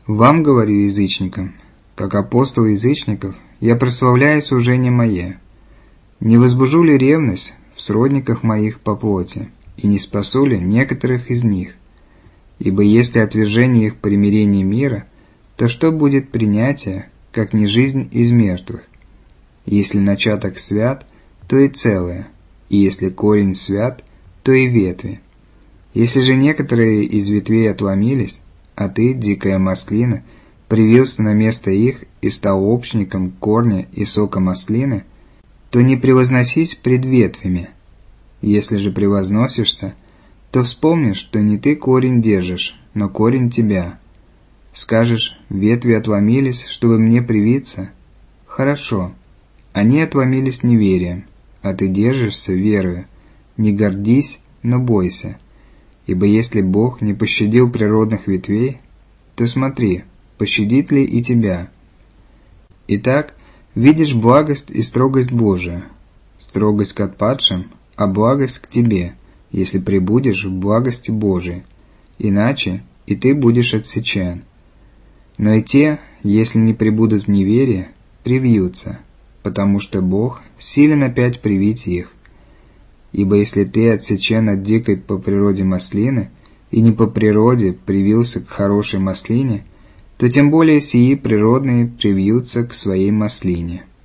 Вам говорю, язычникам, как апостол язычников, я прославляю служение мое. Не возбужу ли ревность в сродниках моих по плоти, и не спасу ли некоторых из них? Ибо если отвержение их примирение мира, то что будет принятие, как не жизнь из мертвых? Если начаток свят, то и целое, и если корень свят, то и ветви. Если же некоторые из ветвей отломились, а ты, дикая маслина, привился на место их и стал общником корня и сока маслины, то не превозносись пред ветвями. Если же превозносишься, то вспомни, что не ты корень держишь, но корень тебя. Скажешь, ветви отломились, чтобы мне привиться? Хорошо, они отломились неверием, а ты держишься верою. Не гордись, но бойся. Ибо если Бог не пощадил природных ветвей, то смотри, пощадит ли и тебя. Итак, видишь благость и строгость Божию, строгость к отпадшим, а благость к тебе, если пребудешь в благости Божией, иначе и ты будешь отсечен. Но и те, если не пребудут в неверии, привьются, потому что Бог силен опять привить их. Ибо если ты отсечен от дикой по природе маслины, и не по природе привился к хорошей маслине, то тем более сии природные привьются к своей маслине.